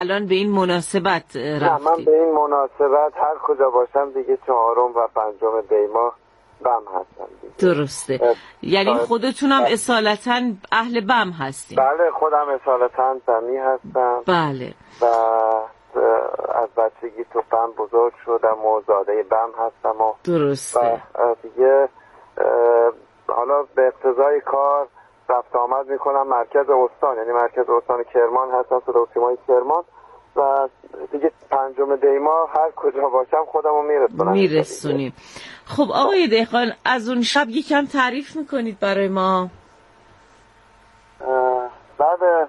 الان به این مناسبت رفتید؟ نه، من به این مناسبت هر کجا باشم دیگه 4 و 5 دی ماه بم هستم دیگه. درسته. یعنی خودتونم اصالتا اهل بم هستین؟ بله، خودم اصالتا بمی هستم. بله. و از بچگی تو بم بزرگ شدم و زاده بم هستم و درسته. و دیگه حالا به اقتضای کار رفت آمد میکنم مرکز استان، یعنی مرکز استان کرمان هستم، صدا و سیمای کرمان، و دیگه 5 دی ماه هر کجا باشم خودمو میرسونیم. خب آقای دهقان، از اون شب یکم تعریف میکنید برای ما؟ بعد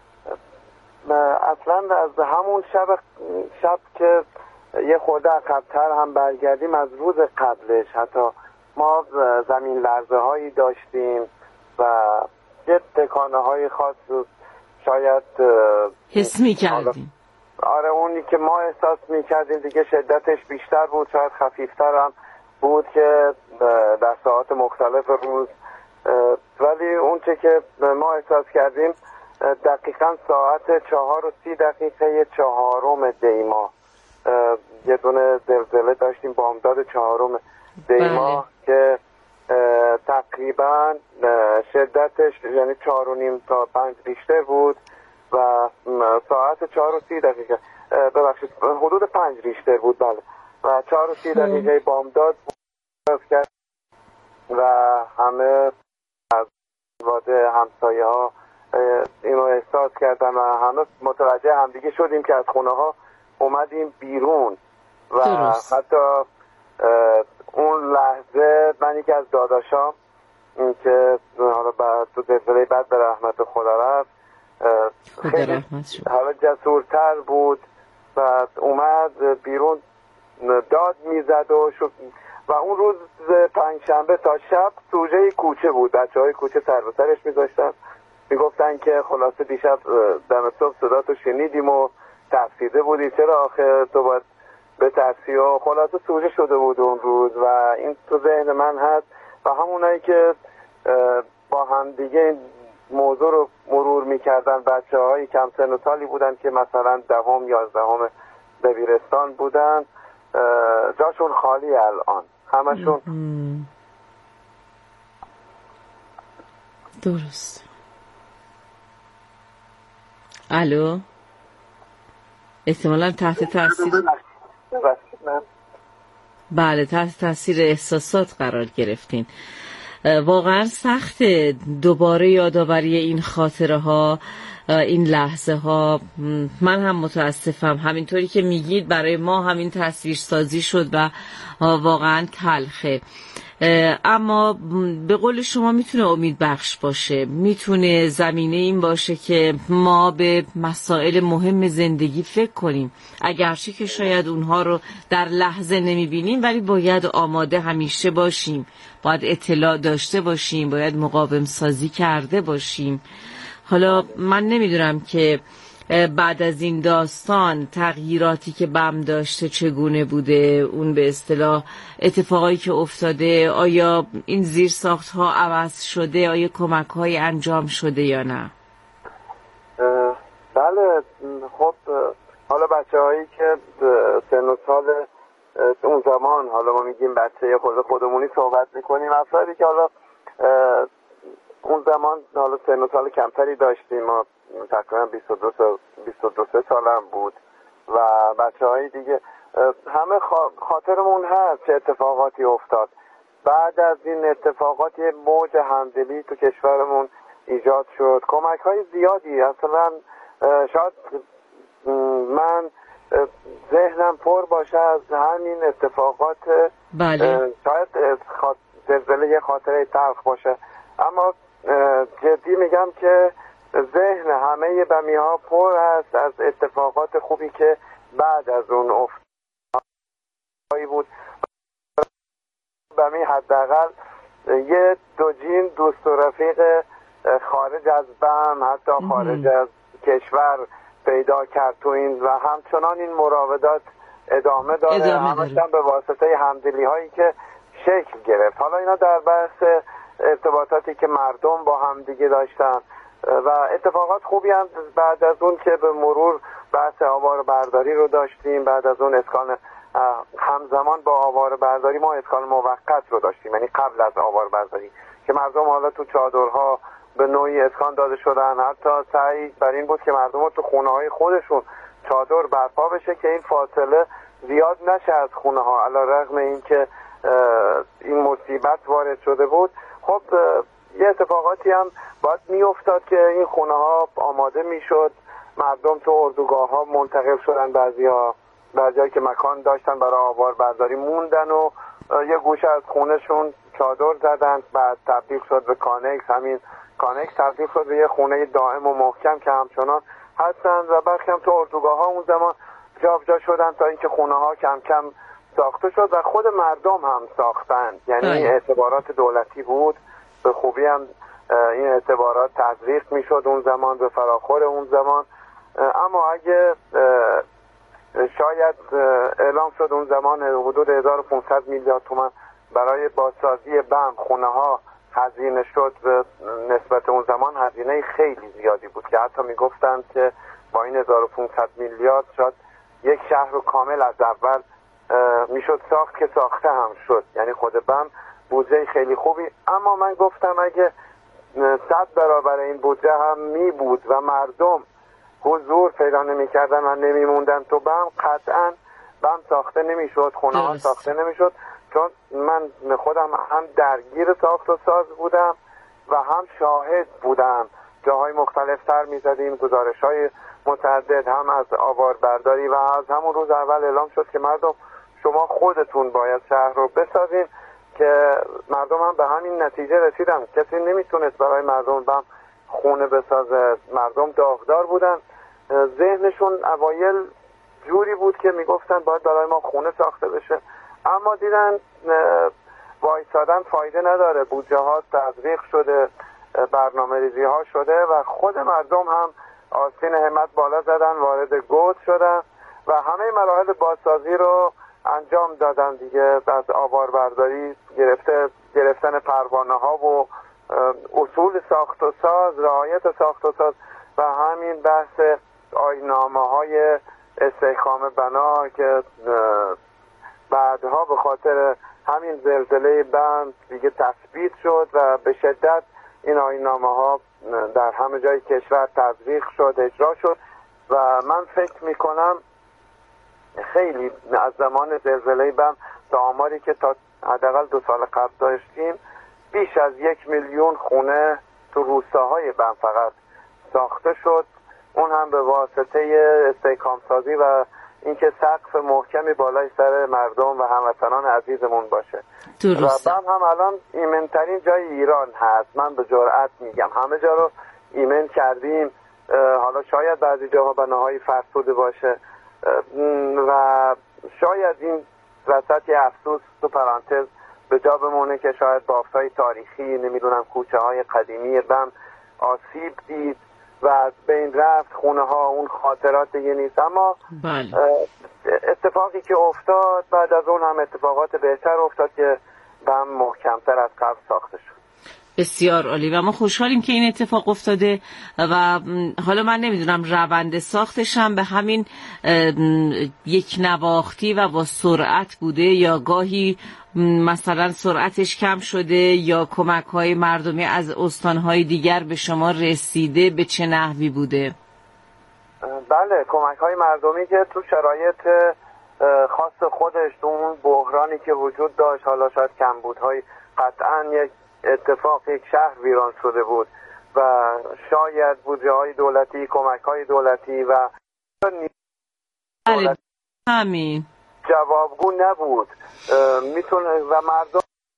اصلا از همون شب که یه خورده عقب‌تر هم برگردیم، از روز قبلش حتی ما زمین لرزه هایی داشتیم و یه تکانه های خاص شاید حس میکردیم. آره، اونی که ما احساس میکردیم دیگه شدتش بیشتر بود، شاید خفیفتر هم بود که در ساعات مختلف روز، ولی اون چه که ما احساس کردیم دقیقاً ساعت 4:30 4 دی ماه یه دونه زلزله داشتیم، بامداد 4 دی ماه که تقریبا شدتش یعنی 4.5 تا 5 ریشتر بود و ساعت 4:30 ببخشید حدود 5 ریشتر بود. بله، و 4:30 بامداد کرد و همه از خانواده همسایه ها اینو احساس کردن و همه متوجه همدیگه شدیم که از خونه ها اومدیم بیرون و درست. حتی اون لحظه من یکی از داداشام که حالا بعد تو زلزله بعد به رحمت خدا رفت خیلی حالا جسورتر بود و اومد بیرون داد میزد و اون روز پنجشنبه تا شب سوژه کوچه بود، بچه‌های کوچه سر به سرش میذاشتن، میگفتن که خلاصه دیشب دم صبح صداتو شنیدیم و ترسیده بودی، چرا آخه تو باید به ترسی و خلاصه سوژه شده بود اون روز و این تو ذهن من هست و همونایی که با هم دیگه موضوع رو مرور میکردن، بچه‌های کم سن و سالی بودن که مثلا 10 11 دبیرستان بودن، جاشون خالی الان همشون. درست. الو، احتمالا تحت تاثیر بله تحت تاثیر احساسات قرار گرفتین. واقعا سخت دوباره یادآوری این خاطره ها، این لحظه ها. من هم متاسفم، همینطوری که میگید برای ما همین تصویر سازی شد و واقعا تلخه، اما به قول شما میتونه امید بخش باشه، میتونه زمینه این باشه که ما به مسائل مهم زندگی فکر کنیم، اگرچه که شاید اونها رو در لحظه نمیبینیم، ولی باید آماده همیشه باشیم، باید اطلاع داشته باشیم، باید مقاوم سازی کرده باشیم. حالا من نمیدونم که بعد از این داستان تغییراتی که بم داشته چگونه بوده، اون به اصطلاح اتفاقایی که افتاده، آیا این زیرساخت ها عوض شده، آیا کمک های انجام شده یا نه؟ بله، خب حالا بچه هایی که سن و سال اون زمان، حالا ما میگیم بچه خودمونی صحبت میکنیم، افرادی که حالا اون زمان حالا سن و سال کمتری داشتیم، ما تقریبا 22 سالم بود و بچه های دیگه همه خاطرمون هست چه اتفاقاتی افتاد. بعد از این اتفاقات یه موج همدلی تو کشورمون ایجاد شد، کمک های زیادی. اصلا شاید من ذهنم پر باشه از همین اتفاقات. بله. شاید زلزله یه خاطره تلخ باشه، اما جدی میگم که ذهن همه بمی ها پر است از اتفاقات خوبی که بعد از اون افتاد بود. بمی حداقل یه دو جین دوست و رفیق خارج از بم، حتی خارج از کشور پیدا کرد تو این و همچنان این مراودات ادامه داره، همشون به واسطه همدلی هایی که شکل گرفت. حالا اینا در بحث ارتباطاتی که مردم با هم دیگه داشتن و اتفاقات خوبی هم بعد از اون که به مرور بحث آوار برداری رو داشتیم. بعد از اون اسکان، همزمان با آوار برداری ما اسکان موقت رو داشتیم، یعنی قبل از آوار برداری که مردم حالا تو چادرها به نوعی اسکان داده شدن. حتی سعی بر این بود که مردم رو تو خونه های خودشون چادر برپا بشه که این فاصله زیاد نشه از خونه ها، علی رغم این که این مصیبت وارد شده بود. خب یه اتفاقاتی هم باید می افتاد که این خونه ها آماده می شد، مردم تو اردوگاه ها منتقل شدن، بعضی که مکان داشتن برای آوار برداری موندن و یه گوشه از خونهشون چادر زدن، بعد تبدیل شد به کانکس، همین کانکس تبدیل شد به یه خونه دائم و محکم که همچنان هستن و برخی هم تو اردوگاه ها اون زمان جابجا شدن تا اینکه خونه ها کم کم ساخته شد و خود مردم هم ساختن. یعنی اعتبارات دولتی بود، به خوبی هم این اعتبارات تزریق میشد اون زمان، به فراخور اون زمان. اما اگه شاید اعلام شد اون زمان حدود 1500 میلیارد تومان برای بازسازی بم خونه ها هزینه شد، به نسبت اون زمان هزینه خیلی زیادی بود که حتی میگفتند که با این 1500 میلیارد شاید یک شهر رو کامل از اول میشد ساخت که ساخته هم شد. یعنی خود بم بودجه خیلی خوبی، اما من گفتم اگه 100 برابر این بودجه هم می بود و مردم حضور پیدا نمی کردن و نمی موندن تو بم، قطعا بم ساخته نمی شد، خونه ها ساخته نمی شد. چون من خودم هم درگیر ساخت و ساز بودم و هم شاهد بودم، جاهای مختلف سر می زدیم، گزارش های متعدد هم از آوار برداری و از همون روز اول اعلام شد که مردم شما خودتون باید شهر رو بسازین، که مردم هم به همین نتیجه رسیدن. کسی نمیتونست برای مردم بم خونه بسازه، مردم داغدار بودن، ذهنشون اوایل جوری بود که میگفتن باید برای ما خونه ساخته بشه، اما دیدن وایسادن فایده نداره، بودجه ها تزریق شده، برنامه ریزی ها شده و خود مردم هم آستین همت بالا زدن، وارد گود شدن و همه مراحل بازسازی رو انجام دادن دیگه. از آوار برداری گرفتن پروانه ها و اصول ساخت و ساز، رعایت ساخت و ساز و همین بحث آیین‌نامه های استحکام بنا که بعدها به خاطر همین زلزله بم دیگه تثبیت شد و به شدت این آیین‌نامه ها در همه جای کشور تطبیق شد، اجرا شد و من فکر میکنم خیلی از زمان زلزله بم تا آماری که تا حداقل 2 سال قبل داشتیم بیش از 1 میلیون خونه تو روستاهای بم فقط ساخته شد، اون هم به واسطه استحکام سازی و اینکه سقف محکمی بالای سر مردم و هموطنان عزیزمون باشه. درسته. و بم هم الان ایمن‌ترین جای ایران هست، من به جرئت میگم. همه جا رو ایمن کردیم، حالا شاید بعضی جاها بناهایی فرسوده باشه و شاید این وسط یه افسوس تو پرانتز به جا بمونه که شاید بافت‌های تاریخی، نمیدونم کوچه های قدیمی بم آسیب دید و از بین رفت، خونه ها اون خاطرات دیگه نیست. اما اتفاقی که افتاد بعد از اون هم اتفاقات بهتر افتاد که بم محکمتر از قبل ساخته شد. بسیار عالی و ما خوشحالیم که این اتفاق افتاده و حالا من نمیدونم روند ساختش هم به همین یک نواختی و با سرعت بوده یا گاهی مثلا سرعتش کم شده یا کمک‌های مردمی از استان‌های دیگر به شما رسیده، به چه نحوی بوده؟ بله، کمک‌های مردمی که تو شرایط خاص خودش، تو اون بحرانی که وجود داشت، حالا شاید کمبودهای، قطعاً یک اتفاق، یک شهر ویران شده بود و شاید بودجه‌های دولتی، کمک‌های دولتی و بله همین جوابگو نبود. میتونه و مردم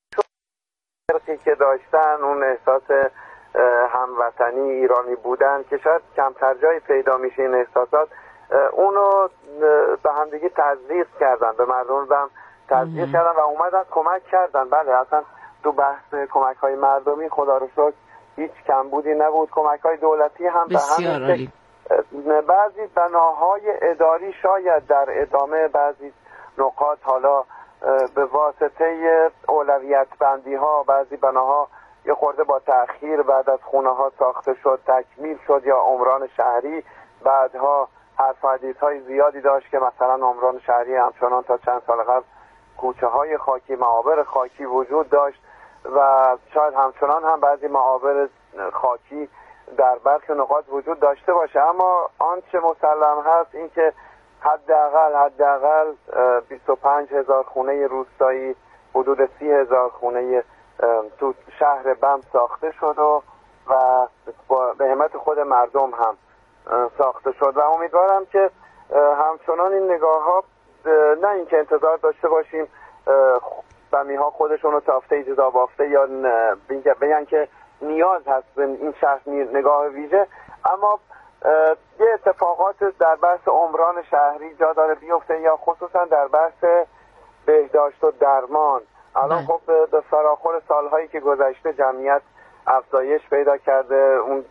که داشتن اون احساس هموطنی ایرانی بودن که شاید کمتر جایی پیدا میشه این احساسات، اونو به همدیگه تزریق کردن، به مردم هم تزریق کردن و اومدن کمک کردن. بله اصلا تو بحث کمک‌های مردمی خدا رو شکر هیچ کمبودی نبود. کمک‌های دولتی هم به همین بعضی بناهای اداری شاید در ادامه بعضی نقاط حالا به واسطه اولویت بندی ها بعضی بناها یه خورده با تأخیر بعد از خونه ها ساخته شد، تکمیل شد، یا عمران شهری بعدها حرف و حدیث‌های زیادی داشت که مثلا عمران شهری همچنان تا چند سال قبل کوچه‌های خاکی، معابر خاکی وجود داشت و شاید همچنان هم بعضی معابر خاکی در برخی نقاط وجود داشته باشه، اما آنچه مسلم هست این که حداقل 25,000 خونه روستایی، حدود 30,000 خونه تو شهر بم ساخته شد و به همت خود مردم هم ساخته شد و امیدوارم که همچنان این نگاه ها، نه اینکه انتظار داشته باشیم بمی ها خودشون رو تافته جدا بافته یا بگن که نیاز هست به این شهر نگاه ویژه، اما یه اتفاقات در بحث عمران شهری جا داره بیفته یا خصوصا در بحث بهداشت و درمان. الان خب به فراخور سالهایی که گذشته جمعیت افزایش پیدا کرده، اون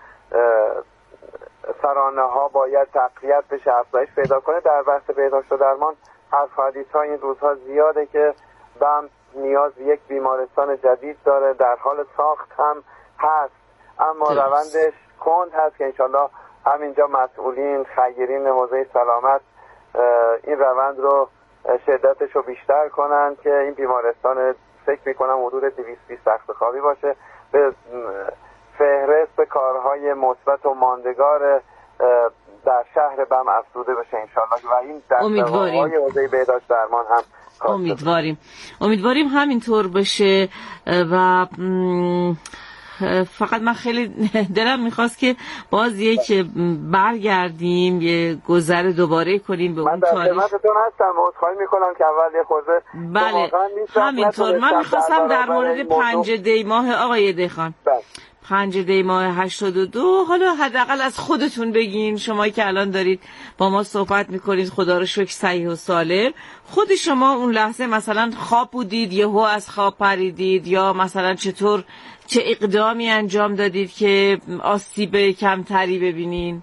سرانه ها باید تقویت بشه، افزایش پیدا کنه. در بحث بهداشت و درمان حرف و حدیث ها این روزها زیاده که بم نیاز یک بیمارستان جدید داره، در حال ساخت هم هست، اما روندش کند هست که انشالله همینجا مسئولین خیرین حوزه سلامت این روند رو شدتش رو بیشتر کنن که این بیمارستان فکر میکنم حدود 220 تخت خوابی باشه، به فهرست کارهای مثبت و ماندگار در شهر بم افزوده بشه انشالله و این دسته‌های حوزه بهداشت درمان هم امیدواریم همینطور بشه. و فقط من خیلی دلم میخواست که باز یک برگردیم، یه گذر دوباره کنیم به اون تاریخ. من در خدمتتون هستم، عذرخواهی میکنم که اول یه خورده بله همینطور. من میخواستم در مورد 5 دی ماه آقای دهخان 5 دی ماه 82 حالا حداقل از خودتون بگین، شما که الان دارید با ما صحبت میکنید خدا رو شکر صحیح و سالم، خود شما اون لحظه مثلا خواب بودید یهو از خواب پریدید یا مثلا چه اقدامی انجام دادید که آسیب کمتری ببینین؟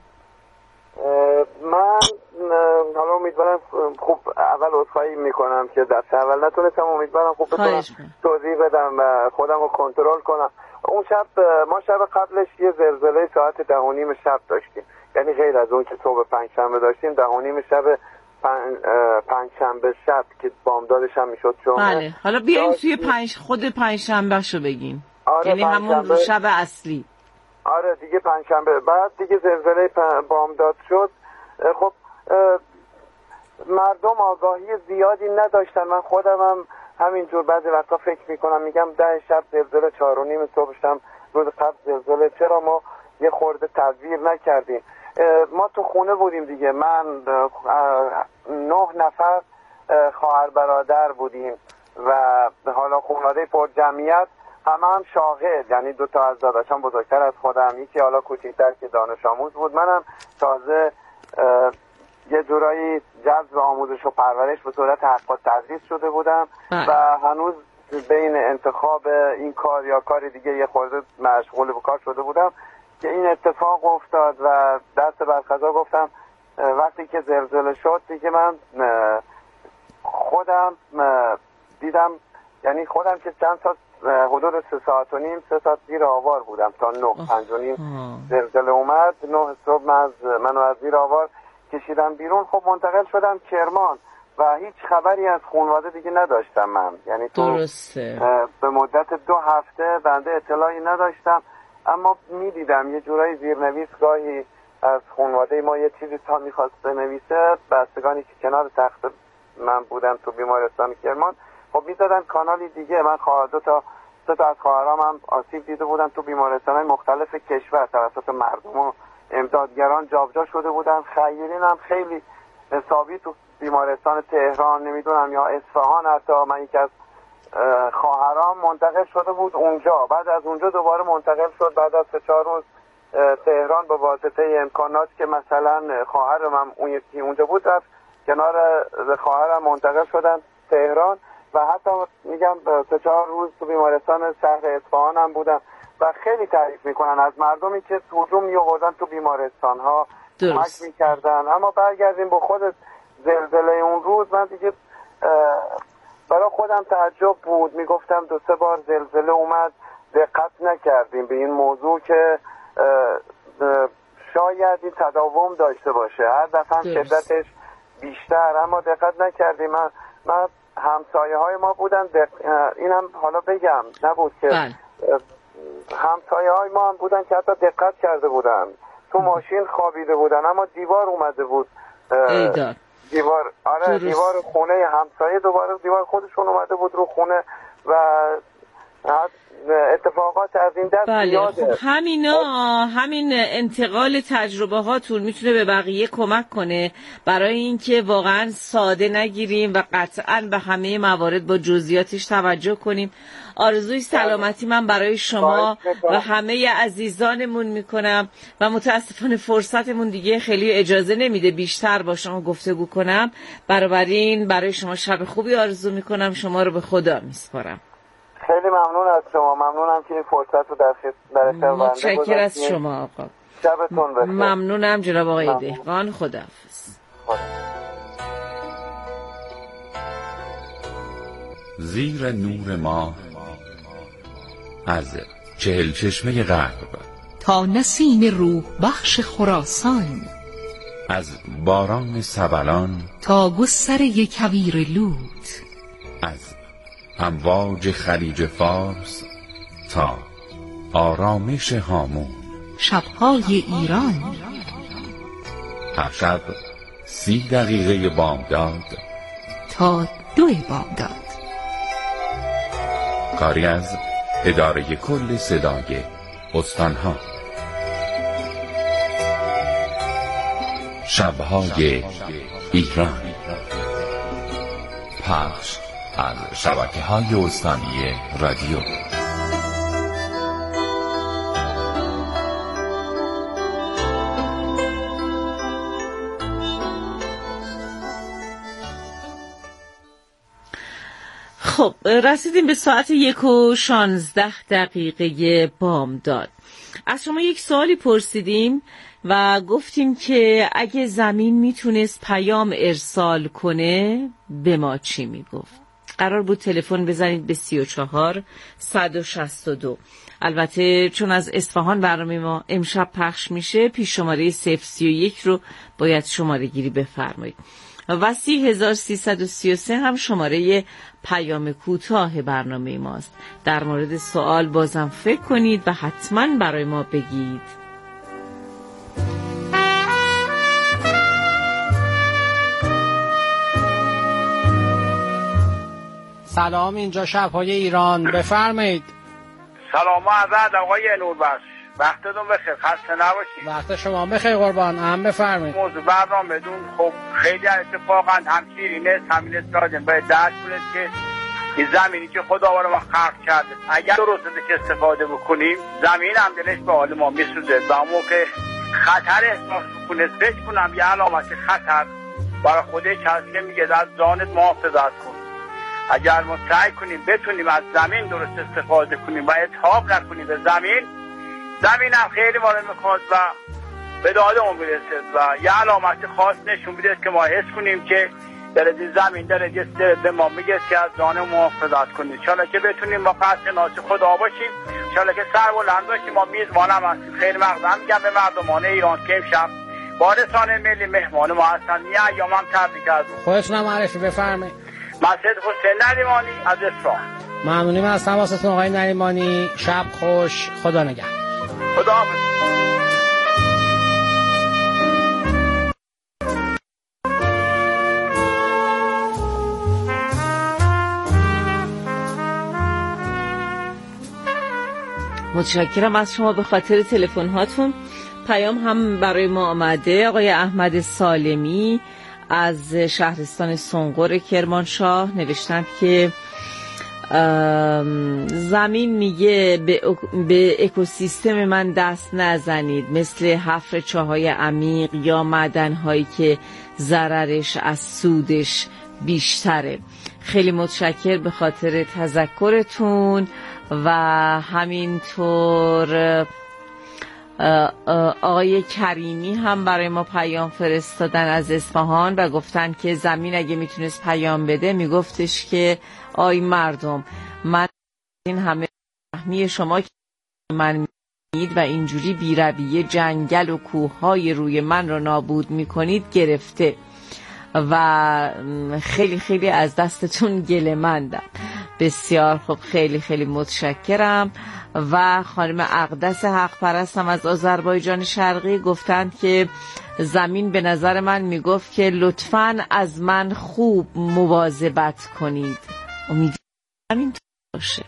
من حالا امیدوارم خوب اول عذرخواهی میکنم که دست اول نتونستم، امیدوارم خوب بتونم توضیح بدم و خودم رو کنترل کنم. اون شب ما شب قبلش یه زلزله ساعت 10:30 شب داشتیم، یعنی غیر از اون که صبح پنجشنبه داشتیم 10:30 شب پنجشنبه شب که بامدادش هم میشد جمعه. بله حالا بیایم توی خود پنجشنبه شو بگیم. آره یعنی همون شب اصلی. آره دیگه پنجشنبه بعد دیگه زلزله بامداد شد. خب مردم آگاهی زیادی نداشتن، من خودم هم همینجور بعضی وقتا فکر میکنم، میگم 10 شب زلزله 4:30 صبحشم روز قبل زلزله، چرا ما یه خورده تدبیر نکردیم؟ ما تو خونه بودیم دیگه، من 9 نفر خواهر برادر بودیم و حالا خانواده پر جمعیت هم شاغل، یعنی 2 تا از داداشام بزرگتر از خودم، یکی حالا کوچیک‌تر که دانش آموز بود، منم تازه یه جورایی جذب آموزش و پرورش به صورت حق التدریس شده بودم و هنوز بین انتخاب این کار یا کار دیگه یه خورده مشغول به کار شده بودم که این اتفاق افتاد و دست بر قضا گفتم وقتی که زلزله شد دیگه من خودم دیدم، یعنی خودم که چند ساعت حدود 3 ساعت و نیم 3 ساعت زیر آوار بودم تا 9:05 زلزله اومد، 9 صبح منو از زیر آوار کشیدم بیرون. خب منتقل شدم کرمان و هیچ خبری از خانواده دیگه نداشتم من، یعنی درسته به مدت 2 هفته بنده اطلاعی نداشتم، اما میدیدم یه جورایی زیرنویس گاهی از خانواده ما یه چیزی تا میخواست بنویسه، بستگانی که کنار تخت من بودن تو بیمارستان کرمان خب میدادن کانالی دیگه. من 2 تا از خواهرام هم آسیب دیده بودن تو بیمارستان‌های مختلف کشور توسط مردم و امدادگران جابجا شده بودن. خیرین هم خیلی حسابی تو بیمارستان تهران نمیدونم یا اصفهان، حتی من یکی از خواهرام منتقل شده بود اونجا، بعد از اونجا دوباره منتقل شد بعد از 3-4 روز تهران به واسطه امکانات که مثلا خواهرم هم اون یکی اونجا بود رفت کنار خواهرم منتقل شدن تهران و حتی میگم 3-4 روز تو بیمارستان شهر اصفهان هم بودم و خیلی تعریف میکنن از مردمی که هجوم میآوردن تو بیمارستان ها کمک میکردن. اما برگردیم به خود زلزله اون روز، من دیگه برای خودم تعجب بود، میگفتم 2-3 بار زلزله اومد دقت نکردیم به این موضوع که شاید این تداوم داشته باشه، هر دفعه هم شدتش بیشتر. اما دقت نکردیم، من همسایه های ما بودن، اینم حالا بگم نبود که همسایه های ما هم بودن که حتی دقت کرده بودن، تو ماشین خوابیده بودن اما دیوار اومده بود، دیوار دیوار خونه همسایه دوباره دیوار خودشون اومده بود رو خونه و اتفاقات از این دست زیاده. خب همین انتقال تجربه هاتون میتونه به بقیه کمک کنه برای اینکه واقعا ساده نگیریم و قطعا به همه موارد با جزئیاتش توجه کنیم. آرزوی سلامتی من برای شما و همه عزیزانمون میکنم و متاسفانه فرصتمون دیگه خیلی اجازه نمیده بیشتر با شما گفتگو کنم، بنابراین برای شما شب خوبی آرزو میکنم. شما رو به خدا میسپارم. خیلی ممنون از شما، ممنونم که این فرصت رو در اختیار بنده گذاشتید. متشکرم از شما آقا. شبتون بخیر. ممنونم جناب آقای دهقان. خداحافظ. زیر نور ماه از 40 چشمه غرب تا نسیم روح بخش خراسان، از باران سبلان تا گستره کویر لود، از امواج خلیج فارس تا آرامش هامون، شبهای ایران، هر شب 30 دقیقه بامداد تا 2 بامداد. کاری از اداره کل صدای استانها. شبهای ایران، پخش از شبکه‌های استانی رادیو. خب رسیدیم به ساعت 1:16 بامداد. از شما یک سوالی پرسیدیم و گفتیم که اگه زمین میتونست پیام ارسال کنه به ما چی میگفت؟ قرار بود تلفن بزنید به 34 162. البته چون از اصفهان برنامه ما امشب پخش میشه، پیش شماره 031 رو باید شماره گیری بفرمایید و 30333 هم شماره پیام کوتاه برنامه ماست. در مورد سوال بازم فکر کنید و حتما برای ما بگید. سلام، اینجا شب‌های ایران، بفرمایید. سلام و عرض آقای نوربخش، وقتتون بخیر، خسته نباشید. وقت شما بخیر قربان. هم بفرمایید. موضوع برنامه‌تون خب خیلی اتفاقا هم شیرینه، همین لازم باید درک کنید که این زمینی که خدا ما خلق کرده اگر درست ازش استفاده بکنیم، زمین هم دلش به حال ما میسوزه و اون موقع خطر احساس بکنه، فکر کنم یه علامت خطر برای خودش هست که میگه از جانت محافظت کن. اگر ما سعی کنیم بتونیم از زمین درست استفاده کنیم و اتهام نکنیم به زمین هم خیلی وارد میخواد و به دادمون میرسد و یه علامت خاص نشون میده که ما حس کنیم که در این زمین در به ما میگه که از جانمون محافظت کنیم. انشالله که بتونیم با قصد ناس خدا باشیم، انشالله که سر بلند باشیم. ما میزبان هم هستیم. خیلی مقدم میگم به مردمان ایران که امشب با رسانه ملی مهمان ما هستن. یه ایام هم تبریک از خودتون معرفی بفرمایید. مسجد حسین نریمانی از اصفهان. ممنونیم از تماستون آقای نریمانی. شب خوش، خدا نگهدار. خدا حافظ. متشکرم از شما به خاطر تلفن هاتون. پیام هم برای ما آمده. آقای احمد سالمی از شهرستان سنقر کرمانشاه نوشتند که زمین میگه به اکوسیستم من دست نزنید، مثل حفر چاهای عمیق یا معدن‌هایی که ضررش از سودش بیشتره. خیلی متشکر به خاطر تذکرتون و همینطور آقای کریمی هم برای ما پیام فرستادن از اصفهان و گفتن که زمین اگه میتونست پیام بده میگفتش که آی مردم، من این همه فهمی شما که من و اینجوری بی‌رویه جنگل و کوههای روی من رو نابود میکنید گرفته و خیلی خیلی از دستتون گله‌مندم. بسیار خب، خیلی خیلی متشکرم. و خانم اقدس حق پرست هم از آذربایجان شرقی گفتند که زمین به نظر من میگفت که لطفاً از من خوب مواظبت کنید. امیدوارم همینطور باشه.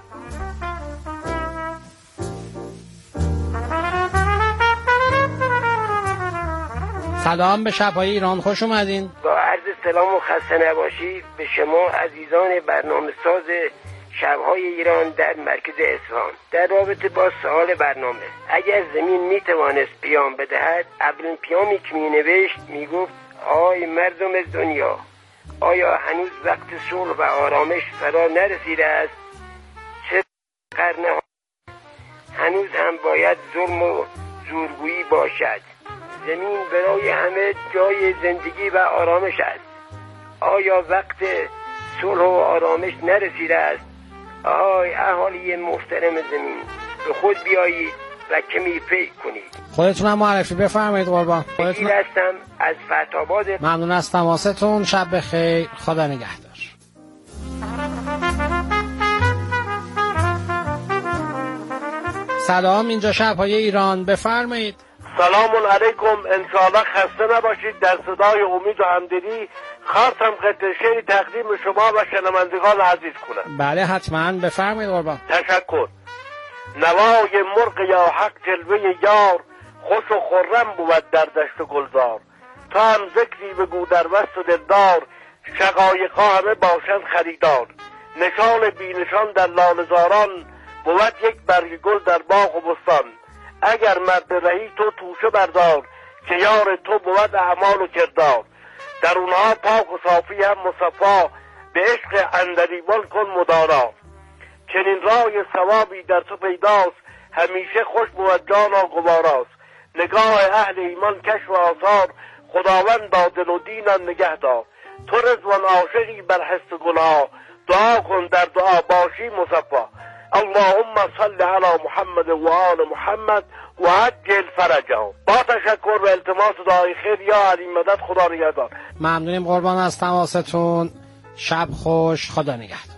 سلام به شب‌های ایران، خوش اومدین. با عرض سلام و خسته نباشید به شما عزیزان برنامه ساز شب‌های ایران در مرکز اصفهان. در رابطه با سوال برنامه، اگر زمین میتوانست پیام بدهد، اولین پیامی که مینوشت میگفت آی مردم دنیا، آیا هنوز وقت صلح و آرامش فرا نرسیده است؟ چه قرن‌ها هنوز هم باید ظلم و زورگویی باشد؟ زمین برای همه جای زندگی و آرامش است. آیا وقت صلح و آرامش نرسیده است؟ آهای اهالی محترم زمین، به خود بیایید و کمی فکر کنید. خودتون هم معرفی بفرمایید قربان. بگیر هستم از فتح‌آباد. ممنون از تماستون. شب بخیر، خدا نگهدار. سلام، اینجا شب‌های ایران، بفرمایید. سلام علیکم، انشاءالله خسته نباشید. در صدای امید و همدلی خواستم قطعه شعری تقدیم شما و شنوندگان عزیز کنم. بله حتما، بفرمایید قربان. تشکر. نوای مرغ یا حق جلوه یار، خوش و خرم بود در دشت گلزار. تا هم ذکری بگو در وسط و دلدار، شقایقا همه باشند خریدار. نشان بی نشان در لاله‌زاران، بود یک برگ گل در باغ و بستان. اگر مرد رهی تو توشه بردار، که یار تو بود اعمال و کردار. در اونها پاک و صافی هم مصفا، به عشق عندلیبان کن مدارا. چنین رای ثوابی در تو پیداست، همیشه خوش بود جانا گواراست. نگاه اهل ایمان کشف و آثار، خداوند با دل و دینم نگه دار. تو رضوان عاشقی بر حس گناه، دعا کن در دعا باشی مصفا. اللهم صل علی محمد و آل محمد و عجل فرجهم. با تشکر و التماس دعای خیر، یا علی مدد، خدا نگهدار. ممنونیم قربان از تماستون. شب خوش، خدا نگهدار.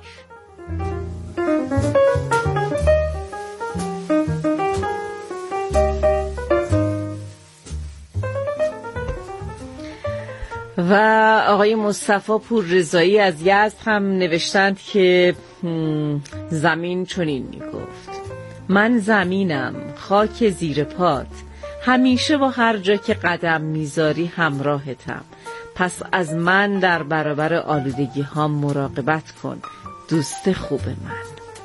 و آقای مصطفی پوررضایی از یزد هم نوشتند که زمین چنین میگفت: من زمینم، خاک زیر پات، همیشه و هر جا که قدم میذاری همراهتم. پس از من در برابر آلودگی ها مراقبت کن، دوست خوب من.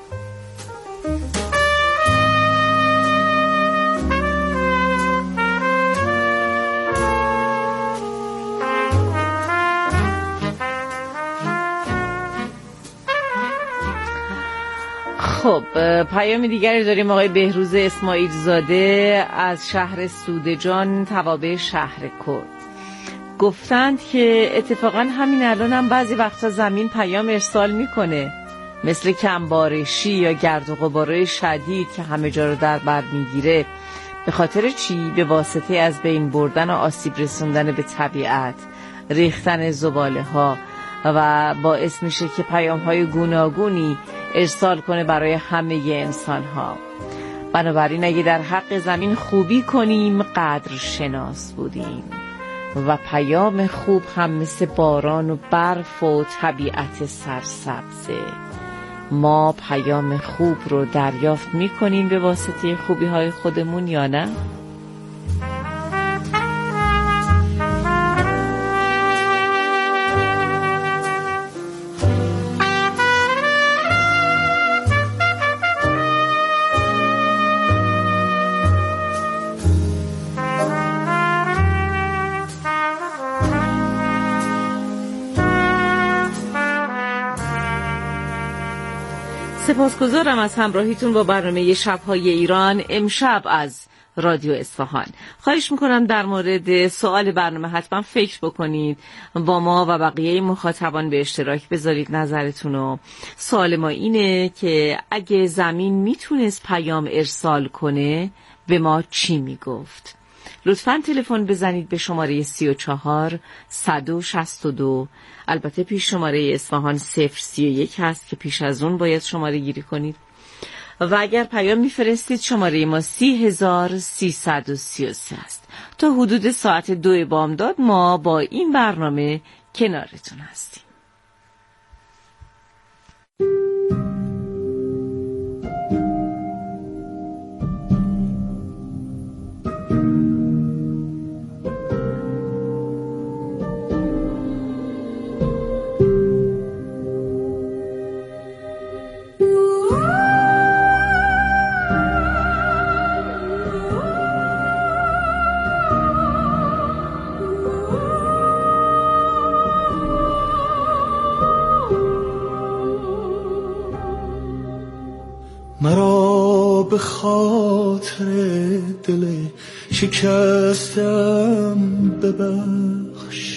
خب، پیام دیگری داریم. آقای بهروز اسماعیل زاده از شهر سودجان توابع شهر کرد گفتند که اتفاقا همین الان هم بعضی وقتا زمین پیام ارسال میکنه، مثل کمبارشی یا گرد و غبارهای شدید که همه جا رو در بر میگیره. به خاطر چی؟ به واسطه از بین بردن و آسیب رسوندن به طبیعت، ریختن زباله ها، و باعث میشه که پیام های گوناگونی ارسال کنه برای همه انسان ها. بنابراین اگه در حق زمین خوبی کنیم قدر شناس بودیم، و پیام خوب هم مثل باران و برف و طبیعت سرسبزه. ما پیام خوب رو دریافت میکنیم به واسطه خوبی های خودمون یا نه؟ سپاسگزارم از همراهیتون با برنامه شب‌های ایران. امشب از رادیو اصفهان. خواهش میکنم در مورد سوال برنامه حتما فکر بکنید، با ما و بقیه مخاطبان به اشتراک بذارید نظرتونو. سوال ما اینه که اگه زمین میتونست پیام ارسال کنه به ما چی میگفت؟ لطفاً تلفن بزنید به شماره 34 162. البته پیش شماره اصفهان 031 هست که پیش از اون باید شماره گیری کنید، و اگر پیام میفرستید شماره ما 30333 است. تا حدود ساعت 2 بامداد ما با این برنامه کنارتون هستیم. مرا به خاطر دل شکستم ببخش،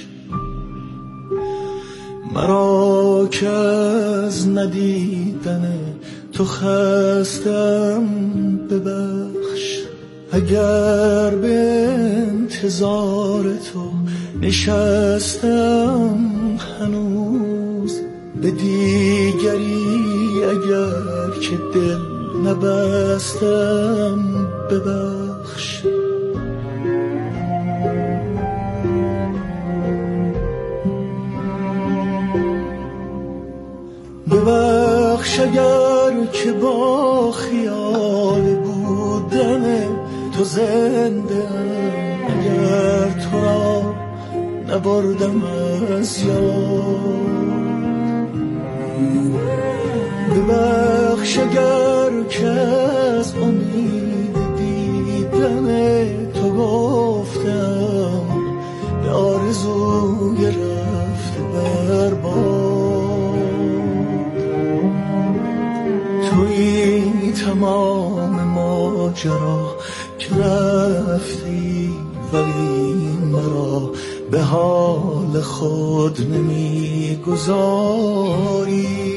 مرا که از ندیدن تو خستم ببخش. اگر به انتظار تو نشستم هنوز، به دیگری اگر که دل نبستم ببخش. ببخش اگر که با خیال بودن تو زنده ام، اگر تو را نبردم از یاد. ببخش اگر که از امید دیدن تو گفتم به آرزوی رفته برباد. تویی تمام ماجرا که رفتی، ولی مرا به حال خود نمیگذاری.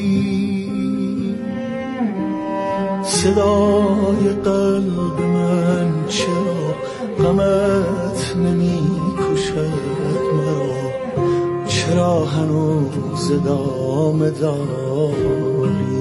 صدای قلب من چرا غمت نمی کشد مرا؟ چرا هنوز ادامه داری؟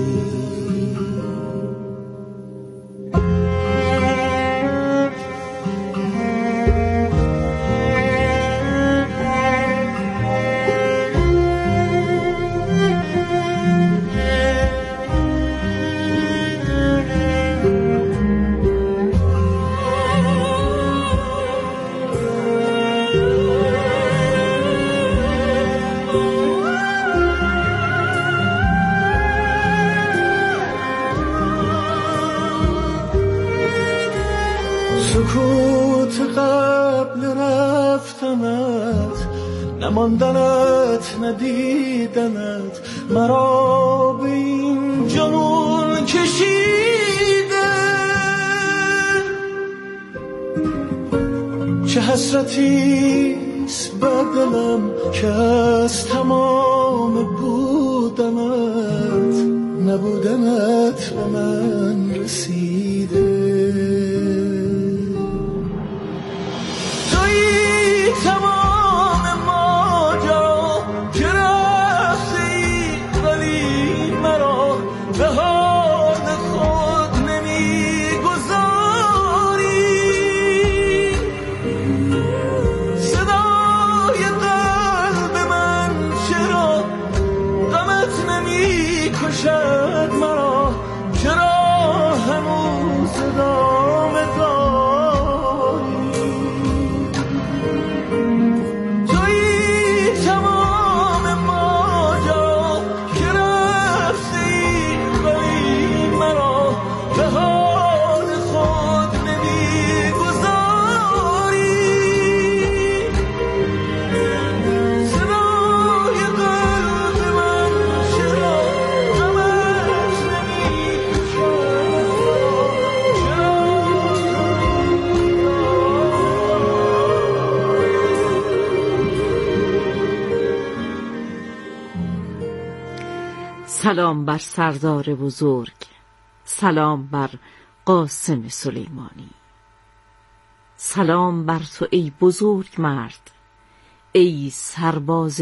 سکوت قبل رفتنت، نماندنت ندیدنت، مرا به این جنون کشیده. چه حسرتیست بر دلم که از تمام بودنت نبودنت به من رسیده. تمام ماجرا که رفتی، ولی مرا به حال خود نمیگذاری. صدای قلب من چرا غمت نمیکشد مرا؟ چرا هنوز ادامه داری؟ سلام بر سردار بزرگ، سلام بر قاسم سلیمانی. سلام بر تو ای بزرگ مرد، ای سرباز